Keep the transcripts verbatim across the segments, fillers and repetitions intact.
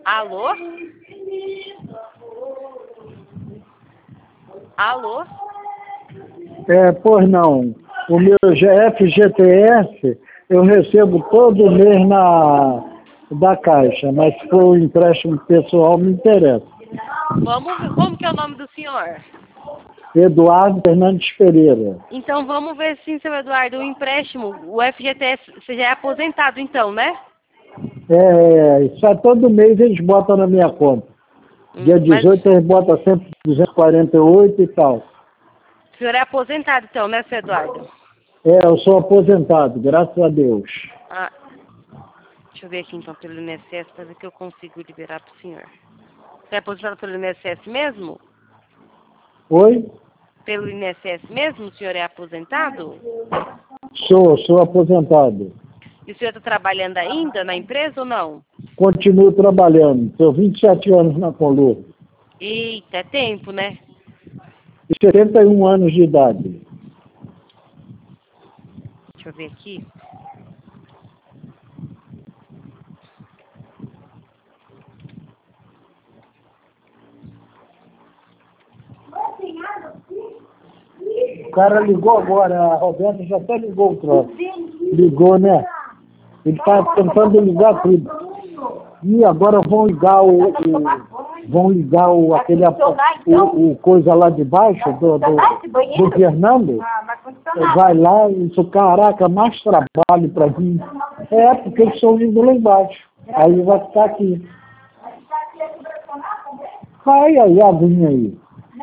Alô? Alô? É, pois não. O meu F G T S eu recebo todo mês na, da Caixa, mas se for um empréstimo pessoal, me interessa. Vamos ver, como que é o nome do senhor? Eduardo Fernandes Pereira. Então vamos ver sim, seu Eduardo, o empréstimo, o F G T S, você já é aposentado então, né? É, isso é todo mês eles botam na minha conta. Hum, Dia mas dezoito eles botam sempre duzentos e quarenta e oito e tal. o senhor é aposentado então, né, seu Eduardo? É, eu sou aposentado, graças a Deus. Ah, deixa eu ver aqui então pelo I N S S para ver que eu consigo liberar para o senhor. Você é aposentado pelo I N S S mesmo? Oi? Pelo I N S S mesmo, o senhor é aposentado? Sou, sou aposentado. E o senhor está trabalhando ainda na empresa ou não? Continuo trabalhando. Estou vinte e sete anos na Colur. Eita, é tempo, né? E setenta e um anos de idade. Deixa eu ver aqui. O cara ligou agora, a Roberta já até ligou o troço. Ligou, né? Ele está tentando ligar tudo. E agora vão ligar o, o vão ligar o aquele o, o coisa lá de baixo do, do, do Fernando. Vai lá e isso, caraca, mais trabalho para mim. É, porque eles estão vindo lá embaixo. Aí vai ficar aqui. Vai aí, a aguinha aí.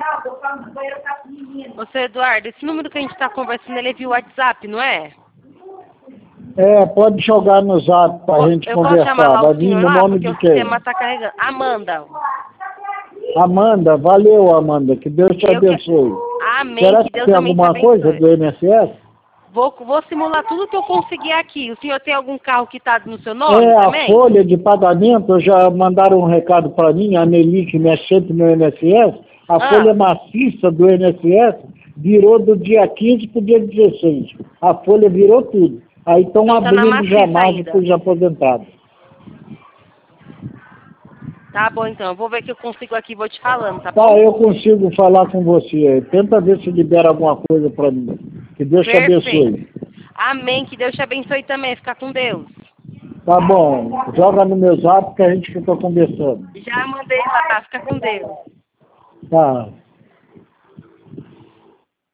Ô, seu Eduardo, esse número que a gente está conversando, ele é via WhatsApp, não é? É, pode jogar no zap pra gente Eu posso chamar conversar. lá Vai o vir senhor no lá, nome porque de o quem? sistema está carregando. Amanda. Amanda, valeu, Amanda. Que Deus te Eu que... abençoe. Amém, Será que que Deus tem também te alguma coisa abençoe. do I N S S? Vou, vou simular tudo que eu conseguir aqui. O senhor tem algum carro quitado no seu nome É, a também? folha de pagamento, já mandaram um recado para mim, a Nelly, que me assiste no I N S S, a Ah. folha maciça do I N S S virou do dia quinze para o dia dezesseis. A folha virou tudo. Aí estão Então tá na abrindo maciça já mais ainda. para os aposentados. Tá bom, então. Eu vou ver o que eu consigo aqui e vou te falando, tá Tá, bom? eu consigo falar com você. Tenta ver se libera alguma coisa para mim. Que Deus te Perfeito. abençoe. Amém. Que Deus te abençoe também. Fica com Deus. Tá bom. Joga no meu zap que a gente fica conversando. Já mandei lá. Fica com Deus. Tá.